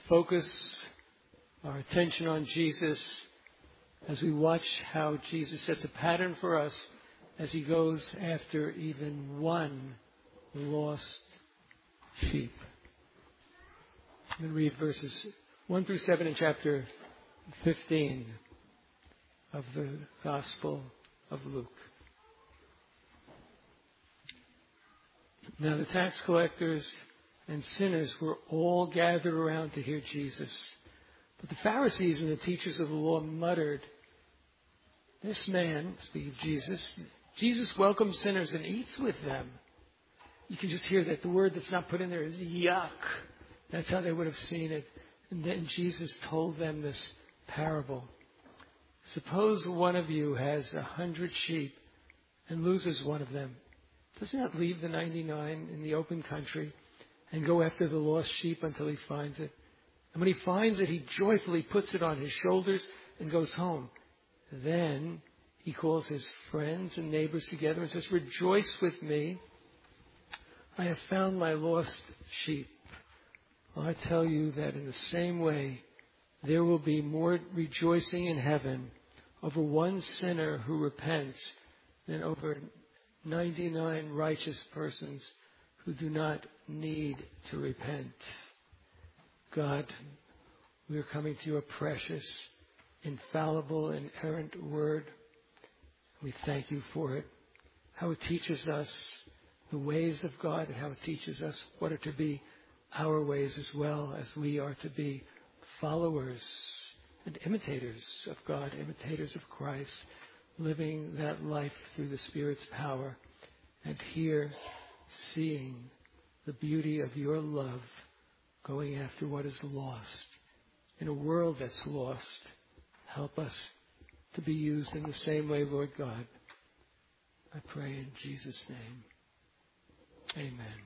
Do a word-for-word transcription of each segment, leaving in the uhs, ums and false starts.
focus our attention on Jesus as we watch how Jesus sets a pattern for us as he goes after even one lost sheep. I'm going to read verses one through seven in chapter fifteen of the Gospel of Luke. Now the tax collectors and sinners were all gathered around to hear Jesus. But the Pharisees and the teachers of the law muttered, "This man," speaking of Jesus, "Jesus welcomes sinners and eats with them." You can just hear that the word that's not put in there is yuck. That's how they would have seen it. And then Jesus told them this parable. Suppose one of you has a hundred sheep and loses one of them. Does he not leave the ninety-nine in the open country and go after the lost sheep until he finds it? And when he finds it, he joyfully puts it on his shoulders and goes home. Then he calls his friends and neighbors together and says, "Rejoice with me. I have found my lost sheep." Well, I tell you that in the same way, there will be more rejoicing in heaven over one sinner who repents than over ninety-nine righteous persons who do not need to repent. God, we are coming to your precious, infallible, inerrant word. We thank you for it, how it teaches us the ways of God and how it teaches us what are to be our ways as well, as we are to be followers and imitators of God, imitators of Christ, living that life through the Spirit's power, and here seeing the beauty of your love going after what is lost. In a world that's lost, help us to be used in the same way, Lord God. I pray in Jesus' name. Amen.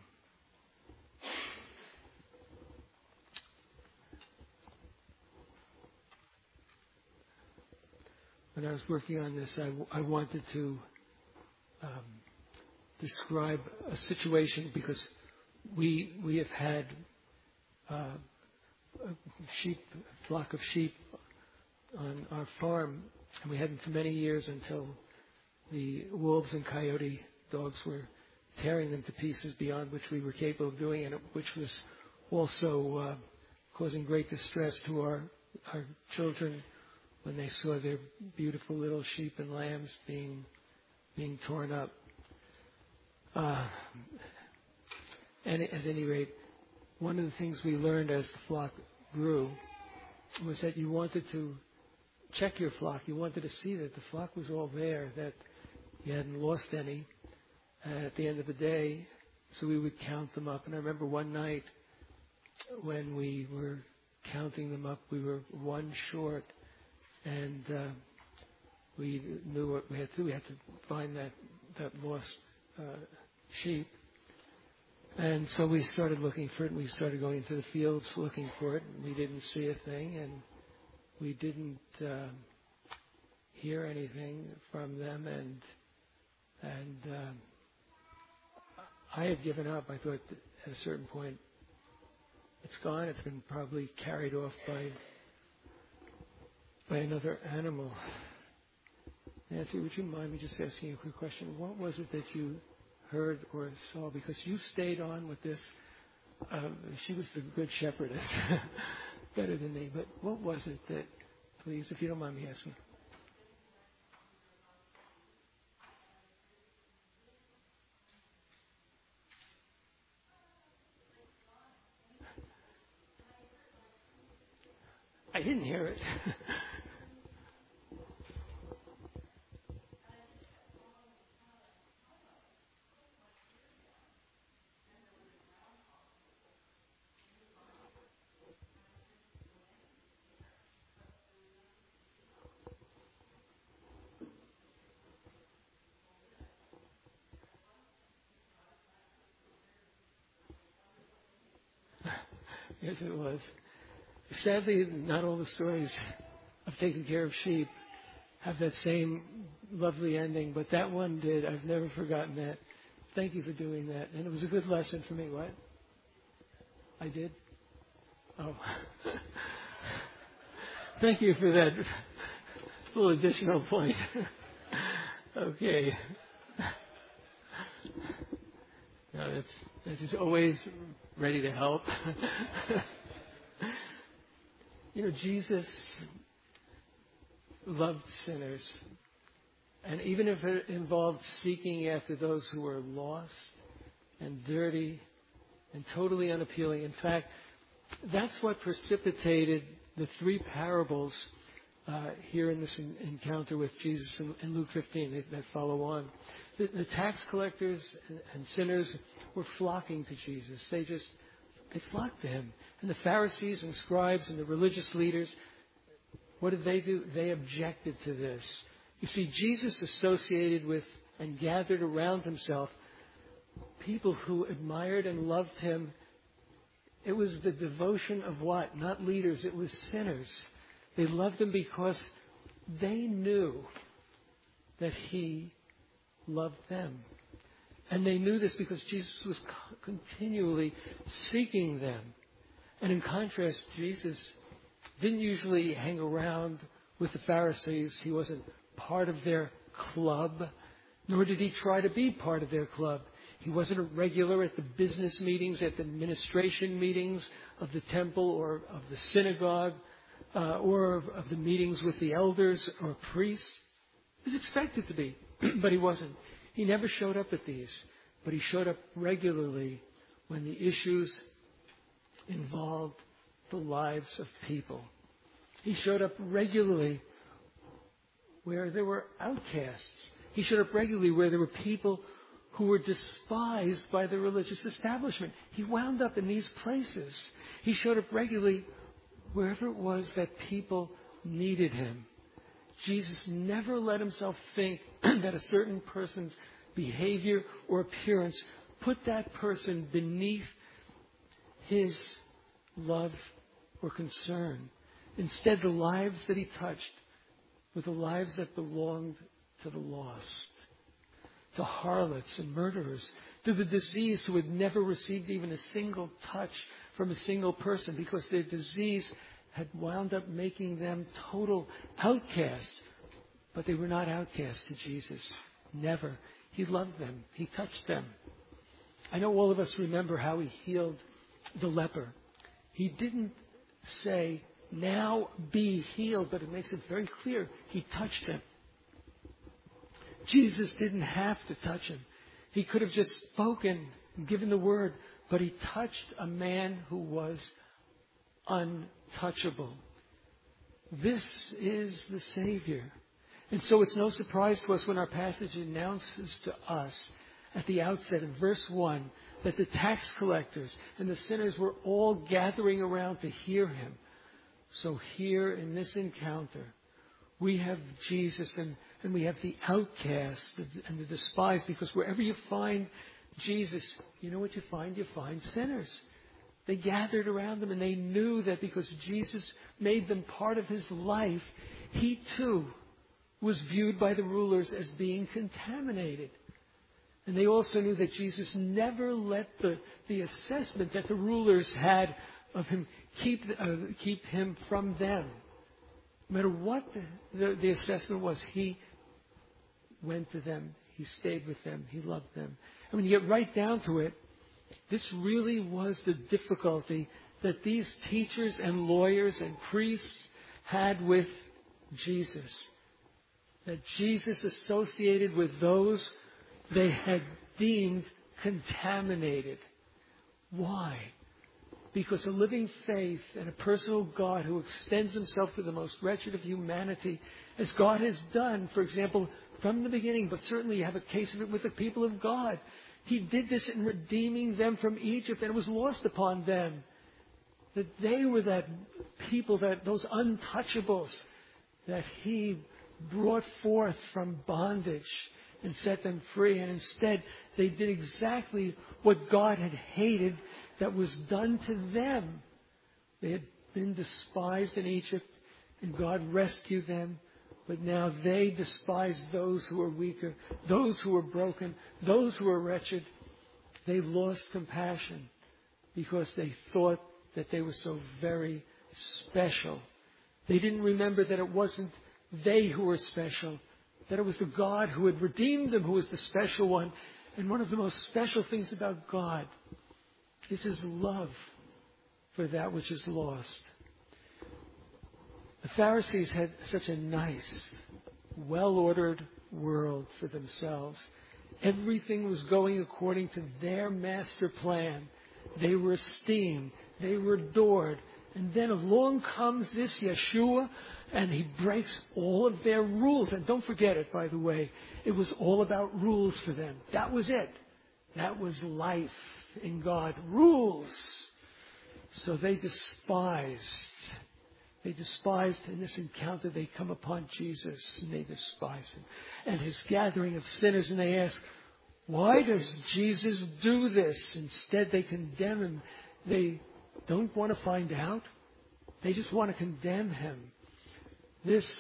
When I was working on this, I, I wanted to um, describe a situation because we we have had uh, a sheep, a flock of sheep on our farm, and we had them for many years until the wolves and coyote dogs were tearing them to pieces beyond which we were capable of doing, and which was also uh, causing great distress to our our children when they saw their beautiful little sheep and lambs being being torn up. Uh, and at any rate, one of the things we learned as the flock grew was that you wanted to check your flock. You wanted to see that the flock was all there, that you hadn't lost any uh, at the end of the day. So we would count them up. And I remember one night when we were counting them up, we were one short. And uh, we knew what we had to do. We had to find that, that lost uh, sheep. And so we started looking for it, and we started going into the fields looking for it. And we didn't see a thing, and we didn't uh, hear anything from them. And and uh, I had given up. I thought that at a certain point, it's gone. It's been probably carried off by by another animal. Nancy, would you mind me just asking you a quick question? What was it that you heard or saw? Because you stayed on with this. Um, she was the good shepherdess, better than me. But what was it that, please, if you don't mind me asking? I didn't hear it. Yes, it was. Sadly, not all the stories of taking care of sheep have that same lovely ending, but that one did. I've never forgotten that. Thank you for doing that. And it was a good lesson for me. What? I did? Oh. Thank you for that little additional point. Okay. No, that's, that's just always ready to help. You know, Jesus loved sinners. And even if it involved seeking after those who were lost and dirty and totally unappealing. In fact, that's what precipitated the three parables uh, here in this in, encounter with Jesus in, in Luke fifteen that, that follow on. The, the tax collectors and, and sinners were flocking to Jesus. They just, they flocked to him. And the Pharisees and scribes and the religious leaders, what did they do? They objected to this. You see, Jesus associated with and gathered around himself people who admired and loved him. It was the devotion of what? Not leaders. It was sinners. They loved him because they knew that he loved them. And they knew this because Jesus was continually seeking them. And in contrast, Jesus didn't usually hang around with the Pharisees. He wasn't part of their club, nor did he try to be part of their club. He wasn't a regular at the business meetings, at the administration meetings of the temple or of the synagogue, uh, or of, of the meetings with the elders or priests. He was expected to be, but he wasn't. He never showed up at these, but he showed up regularly when the issues involved the lives of people. He showed up regularly where there were outcasts. He showed up regularly where there were people who were despised by the religious establishment. He wound up in these places. He showed up regularly wherever it was that people needed him. Jesus never let himself think that a certain person's behavior or appearance put that person beneath his love or concern. Instead, the lives that he touched were the lives that belonged to the lost, to harlots and murderers, to the diseased who had never received even a single touch from a single person because their disease had wound up making them total outcasts. But they were not outcasts to Jesus. Never. He loved them. He touched them. I know all of us remember how he healed the leper. He didn't say, "Now be healed," but it makes it very clear he touched him. Jesus didn't have to touch him. He could have just spoken and given the word, but he touched a man who was untouchable. This is the Savior. And so it's no surprise to us when our passage announces to us at the outset in verse one that the tax collectors and the sinners were all gathering around to hear him. So here in this encounter, we have Jesus and, and we have the outcast and the despised, because wherever you find Jesus, you know what you find? You find sinners. They gathered around him and they knew that because Jesus made them part of his life, he too was viewed by the rulers as being contaminated. And they also knew that Jesus never let the, the assessment that the rulers had of him keep, uh, keep him from them. No matter what the, the, the assessment was, he went to them. He stayed with them. He loved them. And when you get right down to it, this really was the difficulty that these teachers and lawyers and priests had with Jesus. That Jesus associated with those they had deemed contaminated. Why? Because a living faith and a personal God who extends himself to the most wretched of humanity, as God has done, for example, from the beginning, but certainly you have a case of it with the people of God. He did this in redeeming them from Egypt, and it was lost upon them that they were that people, that those untouchables that he brought forth from bondage and set them free. And instead, they did exactly what God had hated that was done to them. They had been despised in Egypt, and God rescued them. But now they despised those who were weaker, those who were broken, those who were wretched. They lost compassion because they thought that they were so very special. They didn't remember that it wasn't they who were special, that it was the God who had redeemed them who was the special one. And one of the most special things about God is His love for that which is lost. The Pharisees had such a nice, well-ordered world for themselves. Everything was going according to their master plan. They were esteemed. They were adored. And then along comes this Yeshua, and He breaks all of their rules. And don't forget it, by the way. It was all about rules for them. That was it. That was life in God. Rules. So they despised. They despised, in this encounter, they come upon Jesus, and they despise Him. And His gathering of sinners, and they ask, why does Jesus do this? Instead, they condemn Him. They don't want to find out. They just want to condemn Him. This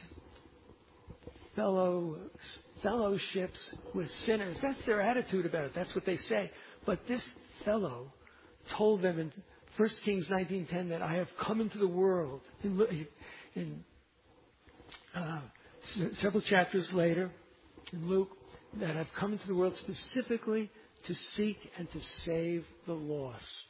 fellow fellowships with sinners, that's their attitude about it. That's what they say. But this fellow told them in First Kings nineteen ten that I have come into the world. In, in uh, several chapters later, in Luke, that I've come into the world specifically to seek and to save the lost.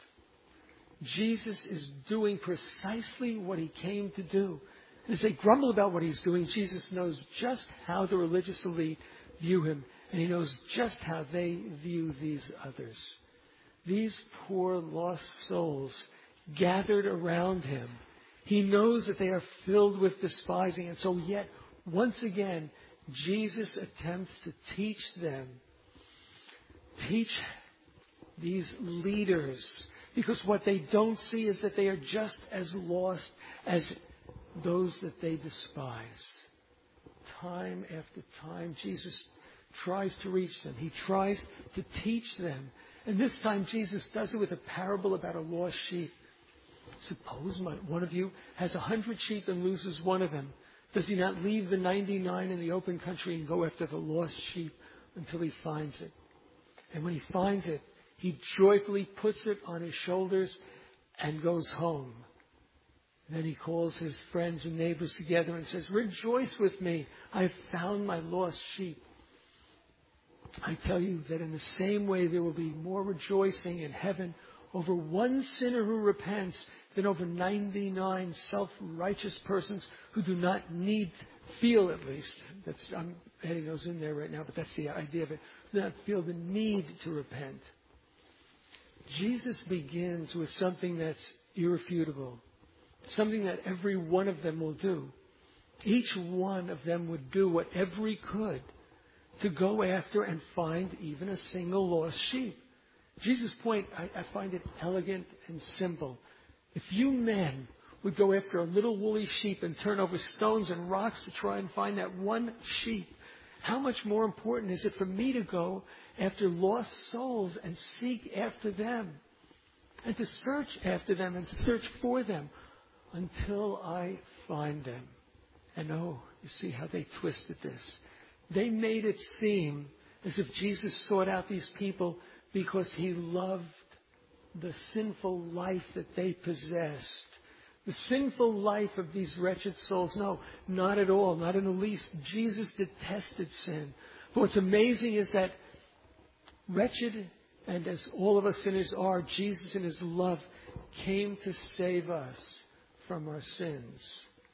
Jesus is doing precisely what He came to do. And as they grumble about what He's doing, Jesus knows just how the religious elite view Him, and He knows just how they view these others. These poor lost souls gathered around Him. He knows that they are filled with despising. And so yet, once again, Jesus attempts to teach them. Teach these leaders. Because what they don't see is that they are just as lost as those that they despise. Time after time, Jesus tries to reach them. He tries to teach them. And this time Jesus does it with a parable about a lost sheep. Suppose one of you has a hundred sheep and loses one of them. Does he not leave the ninety-nine in the open country and go after the lost sheep until he finds it? And when he finds it, he joyfully puts it on his shoulders and goes home. And then he calls his friends and neighbors together and says, rejoice with me. I have found my lost sheep. I tell you that in the same way there will be more rejoicing in heaven over one sinner who repents than over ninety-nine self-righteous persons who do not need, feel at least, that's, I'm adding those in there right now, but that's the idea of it, do not feel the need to repent. Jesus begins with something that's irrefutable, something that every one of them will do. Each one of them would do whatever he could to go after and find even a single lost sheep. Jesus' point, I, I find it elegant and simple. If you men would go after a little woolly sheep and turn over stones and rocks to try and find that one sheep, how much more important is it for me to go after lost souls and seek after them and to search after them and to search for them until I find them? And oh, you see how they twisted this. They made it seem as if Jesus sought out these people because He loved the sinful life that they possessed. The sinful life of these wretched souls. No, not at all, not in the least. Jesus detested sin. But what's amazing is that wretched, and as all of us sinners are, Jesus in His love came to save us from our sins.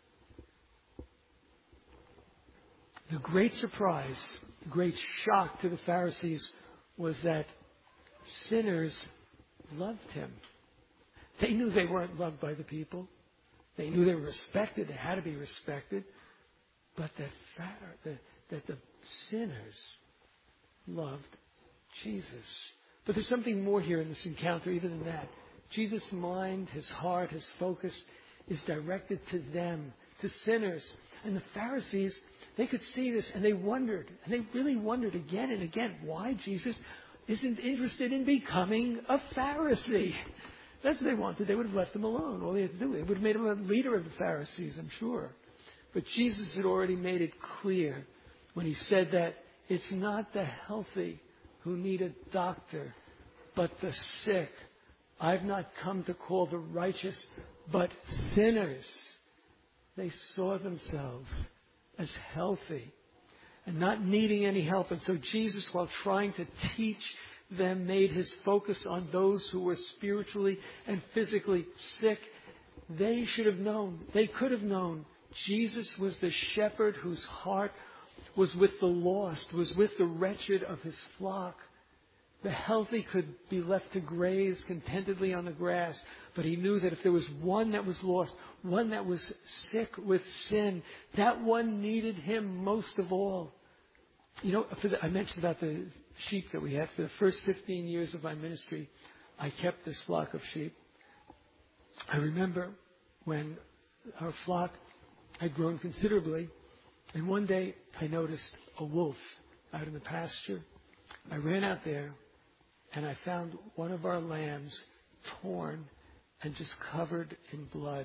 The great surprise, the great shock to the Pharisees was that sinners loved Him. They knew they weren't loved by the people. They knew they were respected. They had to be respected. But that, that, that the sinners loved Jesus. But there's something more here in this encounter, even than that. Jesus' mind, His heart, His focus is directed to them, to sinners. And the Pharisees, they could see this and they wondered, and they really wondered again and again why Jesus isn't interested in becoming a Pharisee. That's what they wanted. They would have left him alone. All they had to do, they would have made him a leader of the Pharisees, I'm sure. But Jesus had already made it clear when He said that it's not the healthy who need a doctor, but the sick. I've not come to call the righteous, but sinners. They saw themselves as healthy and not needing any help. And so Jesus, while trying to teach them, made his focus on those who were spiritually and physically sick. They should have known, they could have known, Jesus was the shepherd whose heart was with the lost, was with the wretched of his flock. The healthy could be left to graze contentedly on the grass, but he knew that if there was one that was lost, one that was sick with sin, that one needed him most of all. You know, for the, I mentioned about the sheep that we had. For the first fifteen years of my ministry, I kept this flock of sheep. I remember when our flock had grown considerably, and one day I noticed a wolf out in the pasture. I ran out there, and I found one of our lambs torn and just covered in blood.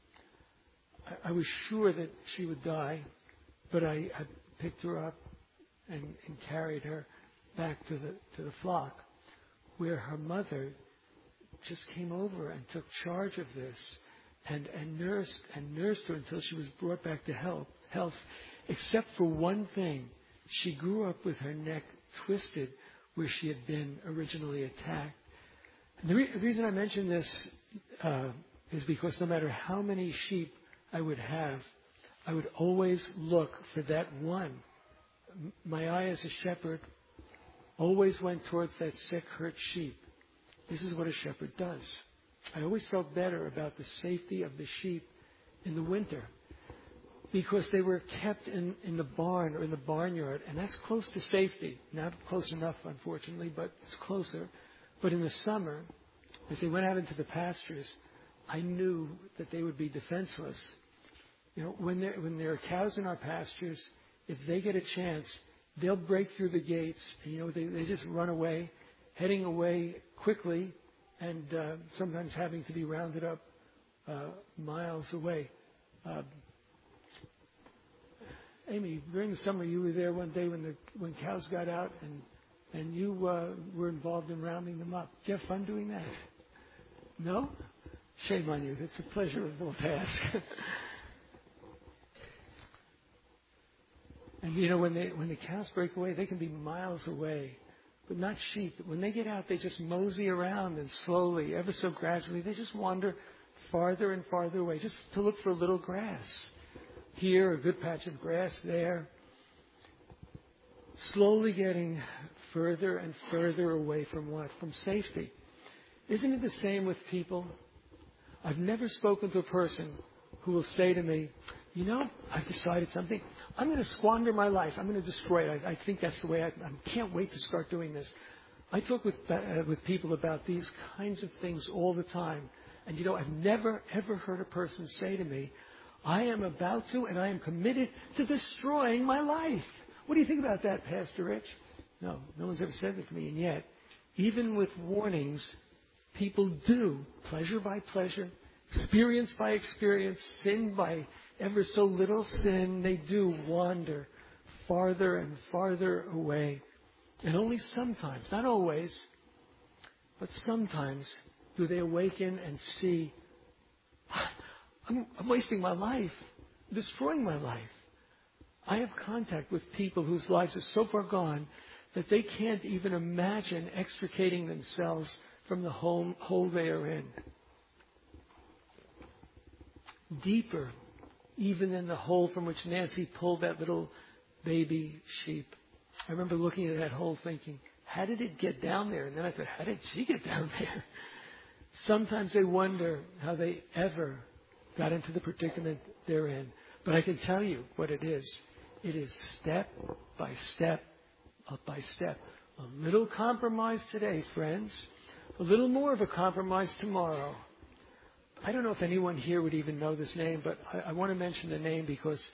I, I was sure that she would die, but I, I picked her up and, and carried her back to the to the flock, where her mother just came over and took charge of this and, and nursed and nursed her until she was brought back to health, health. Except for one thing, she grew up with her neck twisted where she had been originally attacked. And the, re- the reason I mention this uh, is because no matter how many sheep I would have, I would always look for that one. M- my eye as a shepherd always went towards that sick, hurt sheep. This is what a shepherd does. I always felt better about the safety of the sheep in the winter because they were kept in, in the barn or in the barnyard, and that's close to safety. Not close enough, unfortunately, but it's closer. But in the summer, as they went out into the pastures, I knew that they would be defenseless. You know, when there, when there are cows in our pastures, if they get a chance, they'll break through the gates. And, you know, they, they just run away, heading away quickly, and uh, sometimes having to be rounded up uh, miles away. Uh, Amy, during the summer, you were there one day when the when cows got out, and and you uh, were involved in rounding them up. Did you have fun doing that? No? Shame on you. It's a pleasurable task. And you know, when they when the cows break away, they can be miles away, but not sheep. When they get out, they just mosey around, and slowly, ever so gradually, they just wander farther and farther away, just to look for a little grass. Here, a good patch of grass there. Slowly getting further and further away from what? From safety. Isn't it the same with people? I've never spoken to a person who will say to me, you know, I've decided something. I'm going to squander my life. I'm going to destroy it. I, I think that's the way I, I can't wait to start doing this. I talk with, uh, with people about these kinds of things all the time. And, you know, I've never, ever heard a person say to me, I am about to and I am committed to destroying my life. What do you think about that, Pastor Rich? No, no one's ever said that to me. And yet, even with warnings, people do, pleasure by pleasure, experience by experience, sin by ever so little sin, they do wander farther and farther away. And only sometimes, not always, but sometimes do they awaken and see, I'm, I'm wasting my life, destroying my life. I have contact with people whose lives are so far gone that they can't even imagine extricating themselves from the hole, hole they are in. Deeper even than the hole from which Nancy pulled that little baby sheep. I remember looking at that hole thinking, how did it get down there? And then I thought, how did she get down there? Sometimes they wonder how they ever got into the predicament they're in. But I can tell you what it is. It is step by step, up by step. A little compromise today, friends. A little more of a compromise tomorrow. I don't know if anyone here would even know this name, but I, I want to mention the name because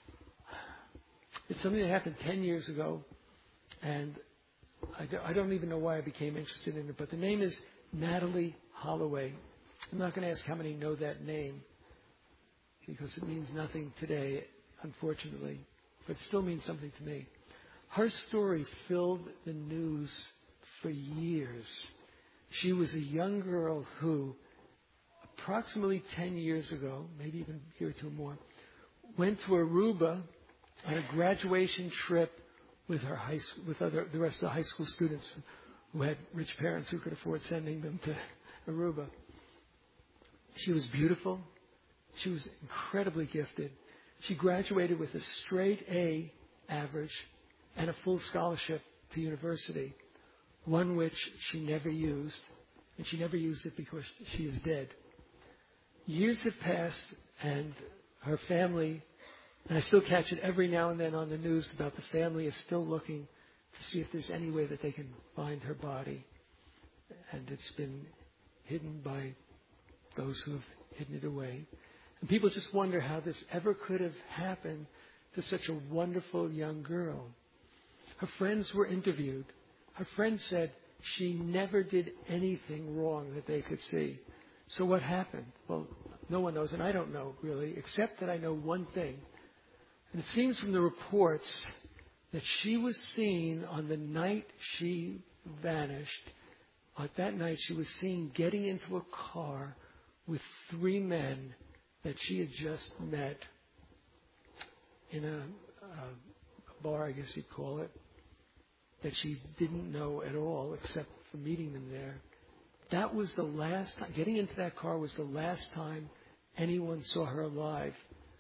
it's something that happened ten years ago, and I, do, I don't even know why I became interested in it, but the name is Natalie Holloway. I'm not going to ask how many know that name because it means nothing today, unfortunately, but it still means something to me. Her story filled the news for years. She was a young girl who, approximately ten years ago, maybe even a year or two more, went to Aruba on a graduation trip with her high school, with other, the rest of the high school students who had rich parents who could afford sending them to Aruba. She was beautiful. She was incredibly gifted. She graduated with a straight A average and a full scholarship to university, one which she never used, and she never used it because she is dead. Years have passed, and her family, and I still catch it every now and then on the news about the family is still looking to see if there's any way that they can find her body. And it's been hidden by those who have hidden it away. And people just wonder how this ever could have happened to such a wonderful young girl. Her friends were interviewed. Her friends said she never did anything wrong that they could see. So what happened? Well, no one knows, and I don't know really, except that I know one thing. And it seems from the reports that she was seen on the night she vanished. On that night, she was seen getting into a car with three men that she had just met in a, a bar, I guess you'd call it, that she didn't know at all except for meeting them there. That was the last time, getting into that car was the last time anyone saw her alive.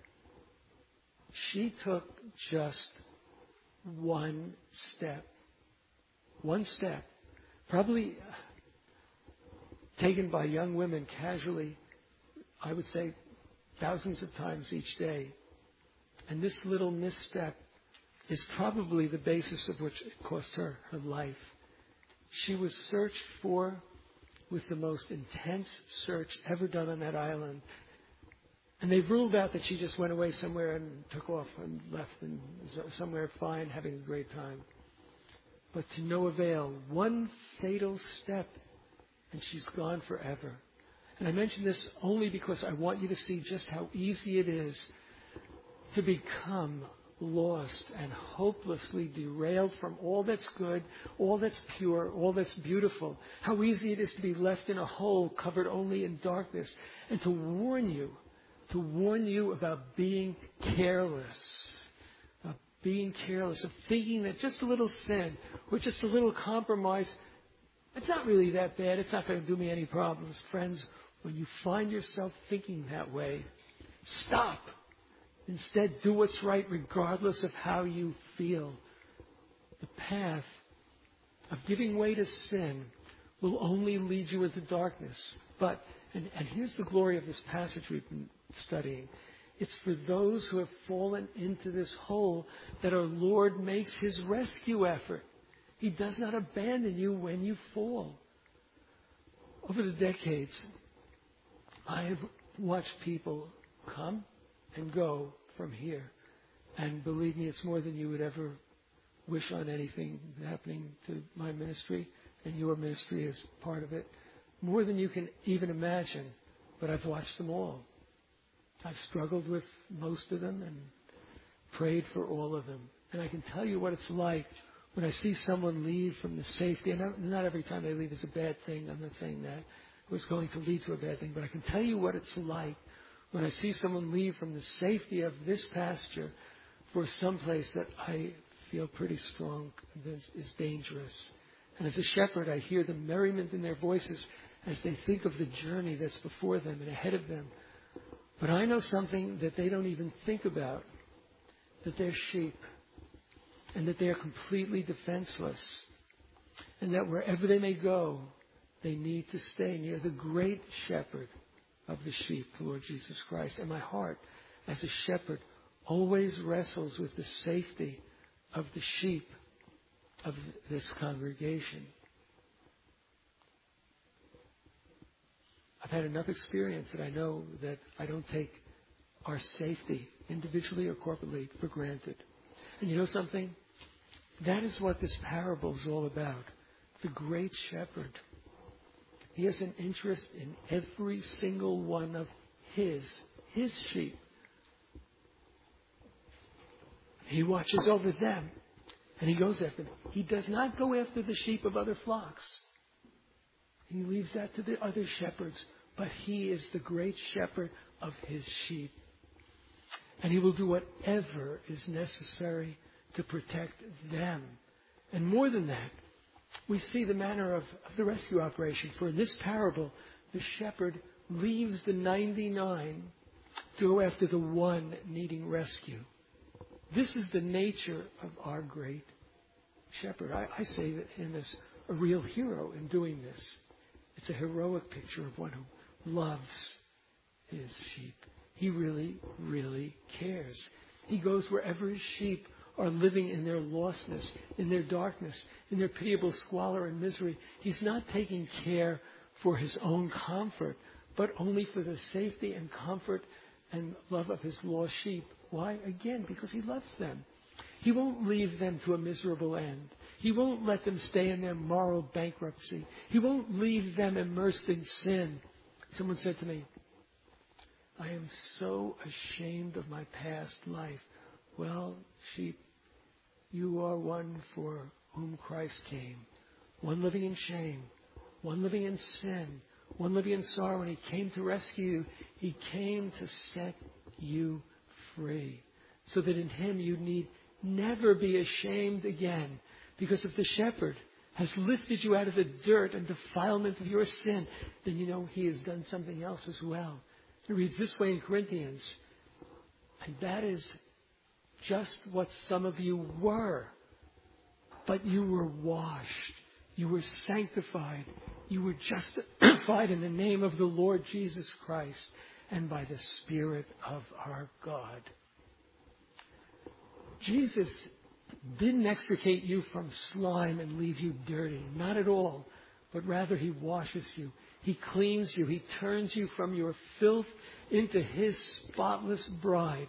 She took just one step. One step. Probably taken by young women casually, I would say thousands of times each day. And this little misstep is probably the basis of which it cost her her life. She was searched for with the most intense search ever done on that island. And they've ruled out that she just went away somewhere and took off and left and somewhere fine, having a great time. But to no avail. One fatal step, and she's gone forever. And I mention this only because I want you to see just how easy it is to become lost and hopelessly derailed from all that's good, all that's pure, all that's beautiful. How easy it is to be left in a hole covered only in darkness. And to warn you, to warn you about being careless, of being careless, of thinking that just a little sin or just a little compromise, it's not really that bad. It's not going to do me any problems. Friends, when you find yourself thinking that way, stop. Instead, do what's right regardless of how you feel. The path of giving way to sin will only lead you into darkness. But, and, and here's the glory of this passage we've been studying. It's for those who have fallen into this hole that our Lord makes His rescue effort. He does not abandon you when you fall. Over the decades, I have watched people come and go from here. And believe me, it's more than you would ever wish on anything happening to my ministry, and your ministry is part of it. More than you can even imagine, but I've watched them all. I've struggled with most of them and prayed for all of them. And I can tell you what it's like when I see someone leave from the safety, and not every time they leave is a bad thing. I'm not saying that. It was going to lead to a bad thing, but I can tell you what it's like when I see someone leave from the safety of this pasture for some place that I feel pretty strong is, is dangerous. And as a shepherd, I hear the merriment in their voices as they think of the journey that's before them and ahead of them. But I know something that they don't even think about, that they're sheep and that they are completely defenseless, and that wherever they may go, they need to stay near the great shepherd of the sheep, the Lord Jesus Christ. And my heart, as a shepherd, always wrestles with the safety of the sheep of this congregation. I've had enough experience that I know that I don't take our safety, individually or corporately, for granted. And you know something? That is what this parable is all about. The great shepherd. He has an interest in every single one of his, his sheep. He watches over them, and he goes after them. He does not go after the sheep of other flocks. He leaves that to the other shepherds, but he is the great shepherd of his sheep. And he will do whatever is necessary to protect them. And more than that, we see the manner of, of the rescue operation. For in this parable, the shepherd leaves the ninety-nine to go after the one needing rescue. This is the nature of our great shepherd. I, I say that him as a real hero in doing this. It's a heroic picture of one who loves his sheep. He really, really cares. He goes wherever his sheep are living in their lostness, in their darkness, in their pitiable squalor and misery. He's not taking care for his own comfort, but only for the safety and comfort and love of his lost sheep. Why? Again, because he loves them. He won't leave them to a miserable end. He won't let them stay in their moral bankruptcy. He won't leave them immersed in sin. Someone said to me, I am so ashamed of my past life. Well, sheep, you are one for whom Christ came. One living in shame. One living in sin. One living in sorrow. And he came to rescue you. He came to set you free. So that in him you need never be ashamed again. Because if the shepherd has lifted you out of the dirt and defilement of your sin, then you know he has done something else as well. It reads this way in Corinthians. And that is just what some of you were. But you were washed. You were sanctified. You were justified in the name of the Lord Jesus Christ and by the Spirit of our God. Jesus didn't extricate you from slime and leave you dirty. Not at all. But rather he washes you. He cleans you. He turns you from your filth into his spotless bride.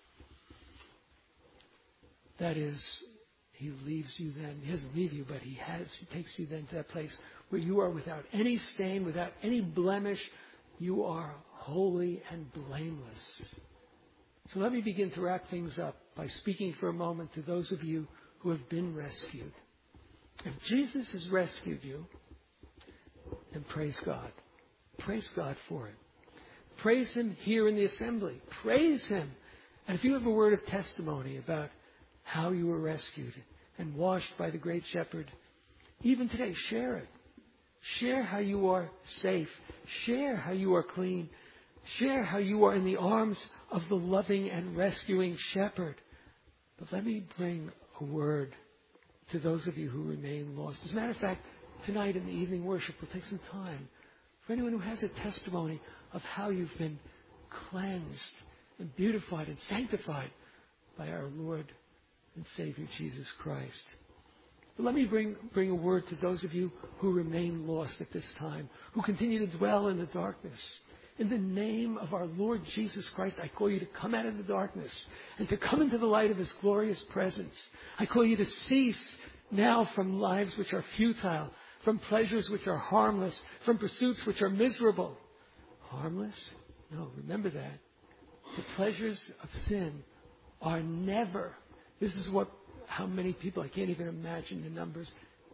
That is, he leaves you then. He doesn't leave you, but he has. He takes you then to that place where you are without any stain, without any blemish. You are holy and blameless. So let me begin to wrap things up by speaking for a moment to those of you who have been rescued. If Jesus has rescued you, then praise God. Praise God for it. Praise him here in the assembly. Praise him. And if you have a word of testimony about how you were rescued and washed by the great shepherd, even today, share it. Share how you are safe. Share how you are clean. Share how you are in the arms of the loving and rescuing shepherd. But let me bring a word to those of you who remain lost. As a matter of fact, tonight in the evening worship, we'll take some time for anyone who has a testimony of how you've been cleansed and beautified and sanctified by our Lord and Savior Jesus Christ. But let me bring, bring a word to those of you who remain lost at this time, who continue to dwell in the darkness. In the name of our Lord Jesus Christ, I call you to come out of the darkness and to come into the light of his glorious presence. I call you to cease now from lives which are futile, from pleasures which are harmless, from pursuits which are miserable. Harmless? No, remember that. The pleasures of sin are never. This is what, how many people, I can't even imagine the numbers,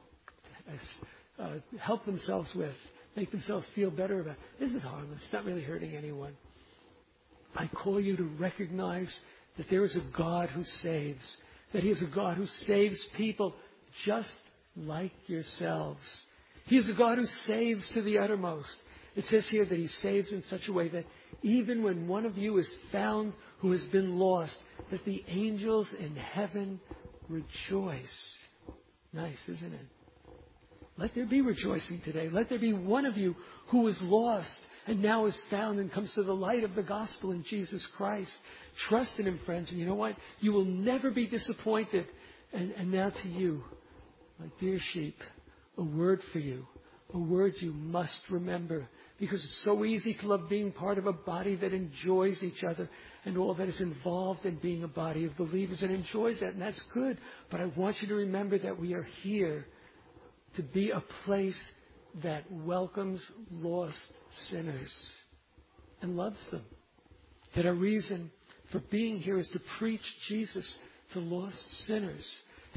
uh, help themselves with, make themselves feel better about. This is harmless. It's not really hurting anyone. I call you to recognize that there is a God who saves, that he is a God who saves people just like yourselves. He is a God who saves to the uttermost. It says here that he saves in such a way that even when one of you is found who has been lost, that the angels in heaven rejoice. Nice, isn't it? Let there be rejoicing today. Let there be one of you who is lost and now is found and comes to the light of the gospel in Jesus Christ. Trust in him, friends. And you know what? You will never be disappointed. And, and now to you, my dear sheep, a word for you. A word you must remember. Because it's so easy to love being part of a body that enjoys each other and all that is involved in being a body of believers and enjoys that. And that's good. But I want you to remember that we are here to be a place that welcomes lost sinners and loves them. That our reason for being here is to preach Jesus to lost sinners.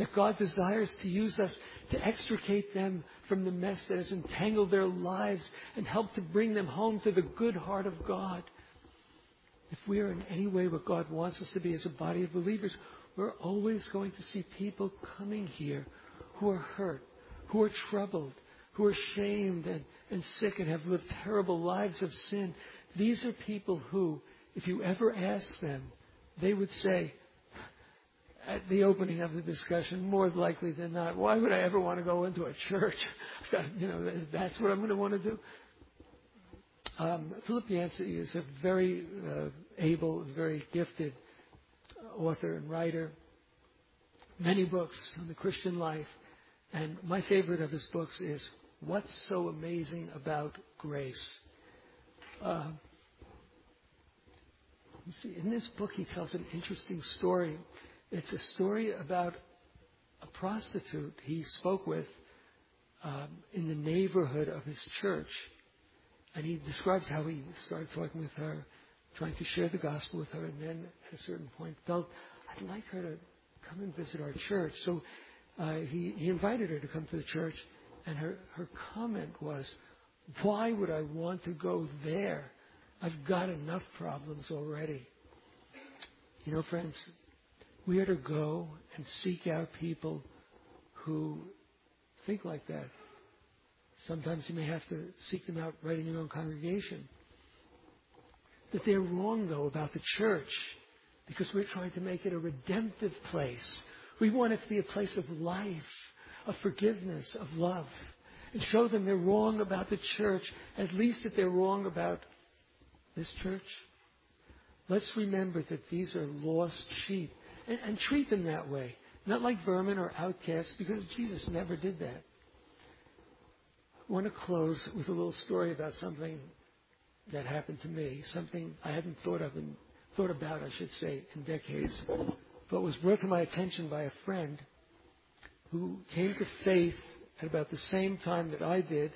that God desires to use us to extricate them from the mess that has entangled their lives and help to bring them home to the good heart of God. If we are in any way what God wants us to be as a body of believers, we're always going to see people coming here who are hurt, who are troubled, who are shamed and, and sick and have lived terrible lives of sin. These are people who, if you ever ask them, they would say, at the opening of the discussion, more likely than not, why would I ever want to go into a church? You know, that's what I'm going to want to do. Um, Philip Yancey is a very uh, able, very gifted author and writer. Many books on the Christian life. And my favorite of his books is What's So Amazing About Grace? Uh, you see, in this book, he tells an interesting story. It's a story about a prostitute he spoke with um, in the neighborhood of his church. And he describes how he started talking with her, trying to share the gospel with her, and then at a certain point felt, I'd like her to come and visit our church. So uh, he, he invited her to come to the church, and her, her comment was, why would I want to go there? I've got enough problems already. You know, friends, we are to go and seek out people who think like that. Sometimes you may have to seek them out right in your own congregation. That they're wrong, though, about the church because we're trying to make it a redemptive place. We want it to be a place of life, of forgiveness, of love. And show them they're wrong about the church, at least if they're wrong about this church. Let's remember that these are lost sheep and, and treat them that way. Not like vermin or outcasts, because Jesus never did that. I want to close with a little story about something that happened to me, something I hadn't thought of and thought about, I should say, in decades, but was brought to my attention by a friend who came to faith at about the same time that I did,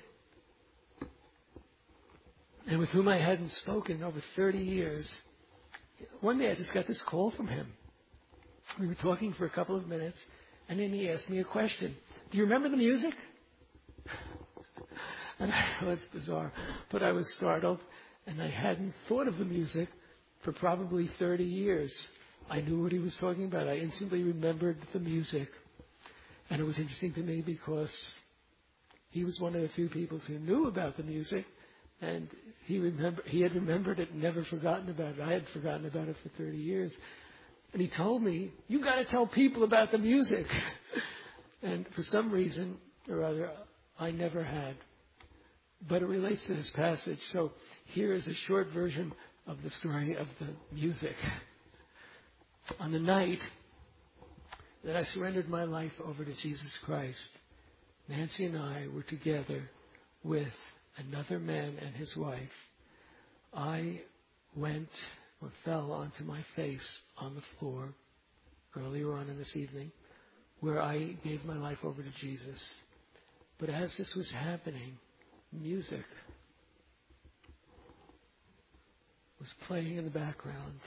and with whom I hadn't spoken in over thirty years. One day I just got this call from him. We were talking for a couple of minutes, and then he asked me a question. Do you remember the music? And I, well, it's bizarre, but I was startled, and I hadn't thought of the music for probably thirty years. I knew what he was talking about. I instantly remembered the music. And it was interesting to me because he was one of the few people who knew about the music, and he remember he had remembered it and never forgotten about it. I had forgotten about it for thirty years. And he told me, you got to tell people about the music. And for some reason or other, I never had. But it relates to this passage. So here is a short version of the story of the music. On the night that I surrendered my life over to Jesus Christ, Nancy and I were together with another man and his wife. I went or fell onto my face on the floor earlier on in this evening, where I gave my life over to Jesus. But as this was happening, music was playing in the background.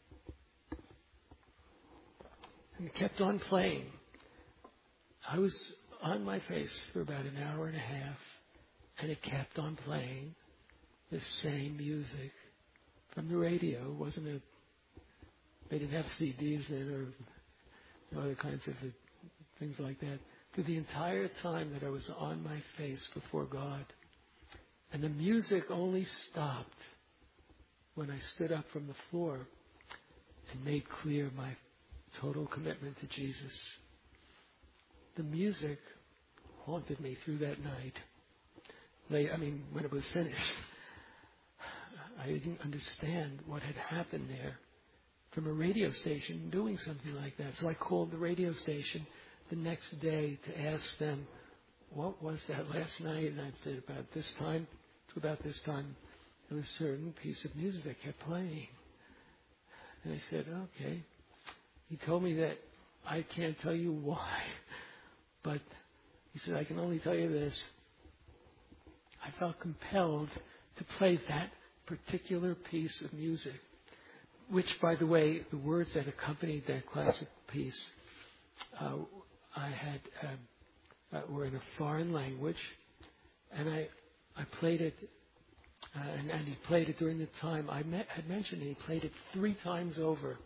And it kept on playing. I was on my face for about an hour and a half, and it kept on playing the same music from the radio. It wasn't a, they didn't have C Ds then or you know, other kinds of things like that. For the entire time that I was on my face before God. And the music only stopped when I stood up from the floor and made clear my total commitment to Jesus. The music haunted me through that night. They, I mean, when it was finished, I didn't understand what had happened there from a radio station doing something like that. So I called the radio station the next day to ask them, what was that last night? And I said, about this time, to about this time, there was a certain piece of music that kept playing. And I said, okay. He told me that I can't tell you why, but he said, I can only tell you this. I felt compelled to play that particular piece of music, which, by the way, the words that accompanied that classic piece, uh, I had um, uh, were in a foreign language, and I I played it, uh, and, and he played it during the time I met, had mentioned it. He played it three times over.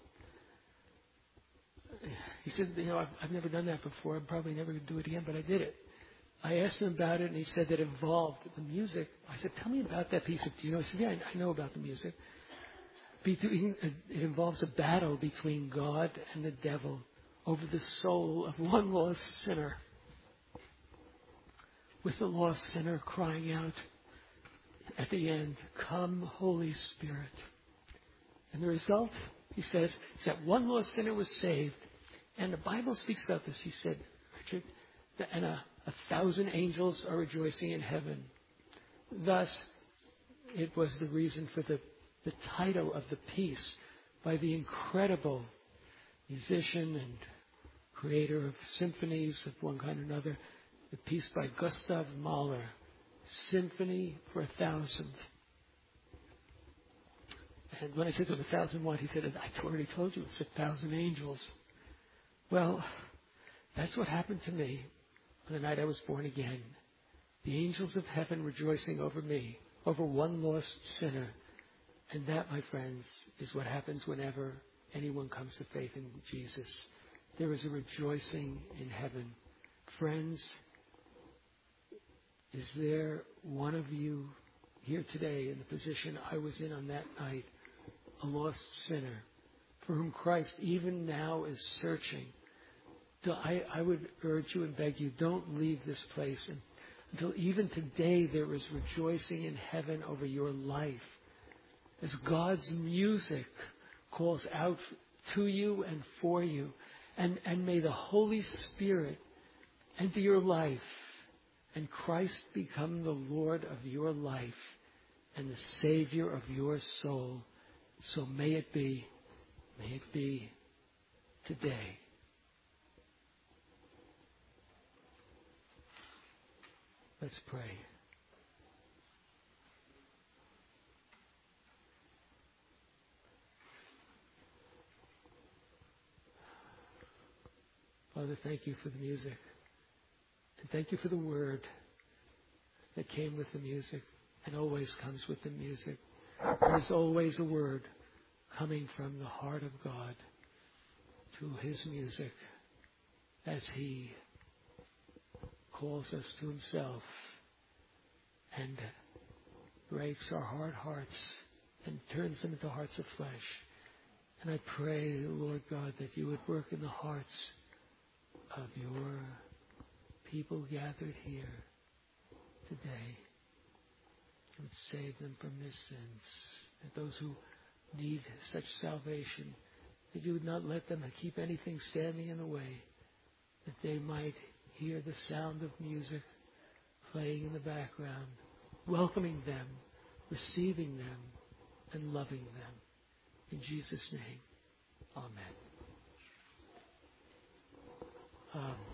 He said, you know, I've, I've never done that before. I'm probably never going to do it again, but I did it. I asked him about it, and he said that it involved the music. I said, tell me about that piece of, do you know? He said, yeah, I, I know about the music. Between, it involves a battle between God and the devil over the soul of one lost sinner, with the lost sinner crying out at the end, "Come, Holy Spirit." And the result, he says, is that one lost sinner was saved. And the Bible speaks about this. He said, Richard, that, and a, a thousand angels are rejoicing in heaven. Thus, it was the reason for the, the title of the piece by the incredible musician and creator of symphonies of one kind or another, the piece by Gustav Mahler, Symphony for a Thousand. And when I said to him, a thousand what? He said, I already told you, it's a thousand angels. Well, that's what happened to me on the night I was born again. The angels of heaven rejoicing over me, over one lost sinner. And that, my friends, is what happens whenever anyone comes to faith in Jesus. There is a rejoicing in heaven. Friends, is there one of you here today in the position I was in on that night, a lost sinner, for whom Christ even now is searching? So I, I would urge you and beg you, don't leave this place until even today there is rejoicing in heaven over your life, as God's music calls out to you and for you. And, and may the Holy Spirit enter your life and Christ become the Lord of your life and the Savior of your soul. So may it be, may it be today. Let's pray. Father, thank you for the music. And thank you for the word that came with the music and always comes with the music. There's always a word coming from the heart of God through his music as he calls us to himself and breaks our hard hearts and turns them into hearts of flesh. And I pray, Lord God, that you would work in the hearts of your people gathered here today. You would save them from their sins. That those who need such salvation, that you would not let them keep anything standing in the way, that they might hear the sound of music playing in the background, welcoming them, receiving them, and loving them. In Jesus' name, amen. Um,